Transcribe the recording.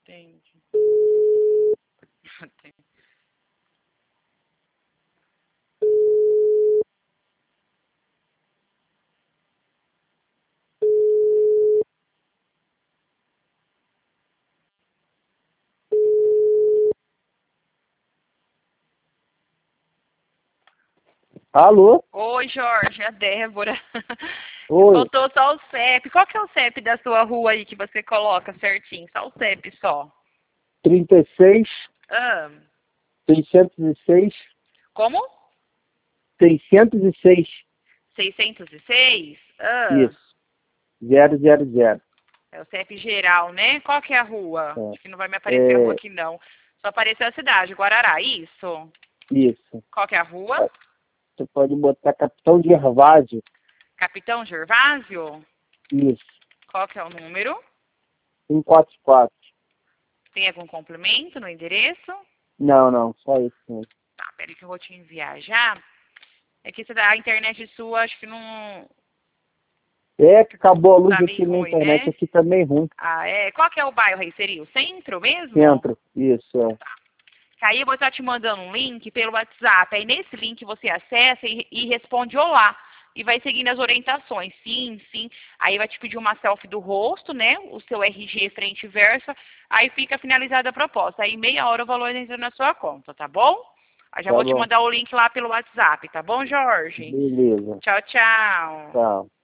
Atende. Atende. Alô? Oi, Jorge, a Débora. Oi. Faltou só o CEP. Qual que é o CEP da sua rua aí que você coloca certinho? Só o CEP só. 36, Ah, 606, como? 606. 606? Ah, Isso. 000. é o CEP geral, né? Qual que é a rua? É. Acho que não vai me aparecer a rua aqui, não. Só apareceu a cidade, Guarará, isso? Isso. Qual que é a rua? Você pode botar Capitão Gervásio. Capitão Gervásio? Isso. Qual que é o número? 144. Tem algum complemento no endereço? Não, só isso mesmo. Tá, peraí que eu vou te enviar já. É que a internet sua, acho que não É que acabou a luz tá aqui meio na ruim, internet, né? aqui tá meio ruim. Ah, é. Qual que é o bairro aí? Seria o centro mesmo? Centro. Isso, é. Que aí eu vou estar te mandando um link pelo WhatsApp. Aí nesse link você acessa e responde olá. E vai seguindo as orientações. Sim, sim. Aí vai te pedir uma selfie do rosto, né? O seu RG frente e verso. Aí fica finalizada a proposta. Aí em meia hora o valor entra na sua conta, tá bom? Aí já Tá vou te bom. mandar o link lá pelo WhatsApp, tá bom, Jorge? Beleza. Tchau, tchau. Tchau.